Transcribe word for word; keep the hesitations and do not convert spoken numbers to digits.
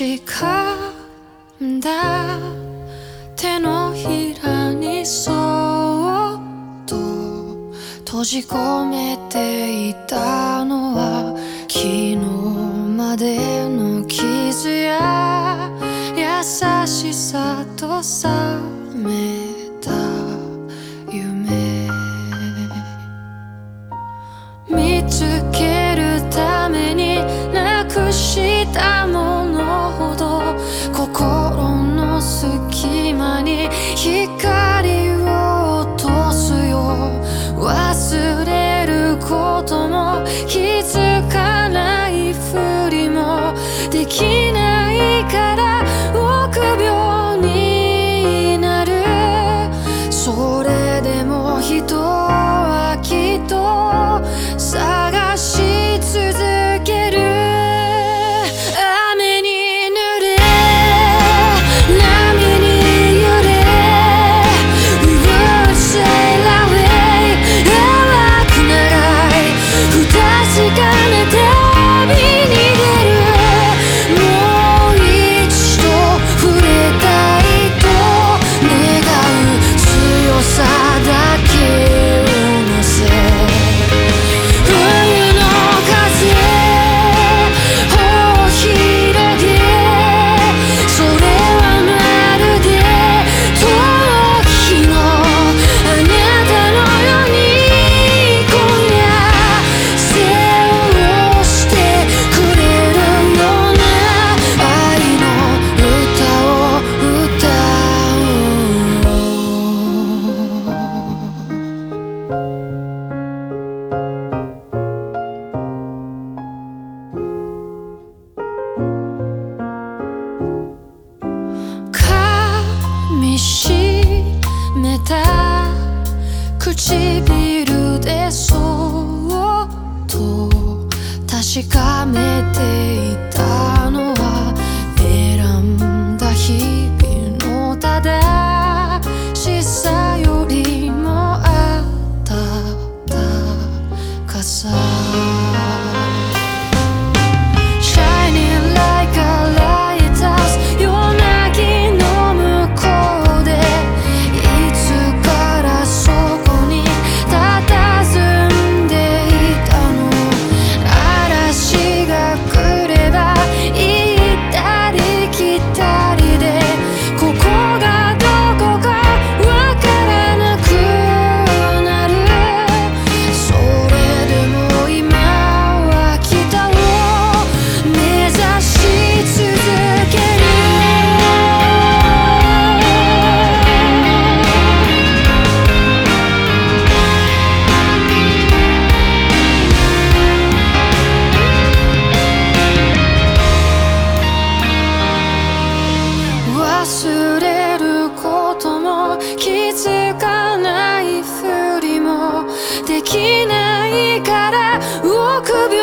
かんだ手のひらにそっと閉じ込めていたのは昨日までの傷や優しさと冷めた夢見つけるためになくしたものほど心の隙間に光を落とすよ忘れることも気づかないふりもできないから臆病になるそれでも人はきっと探し続ける雨に濡れ波に揺れ We would sail away 淡く長い不確かな旅に出るもう一度触れたいと願う強さだけを乗せ見しめた唇でそっと確かめていたのは選んだ日々の正しさよりも温かさ忘れることも気づかないふりもできないから臆病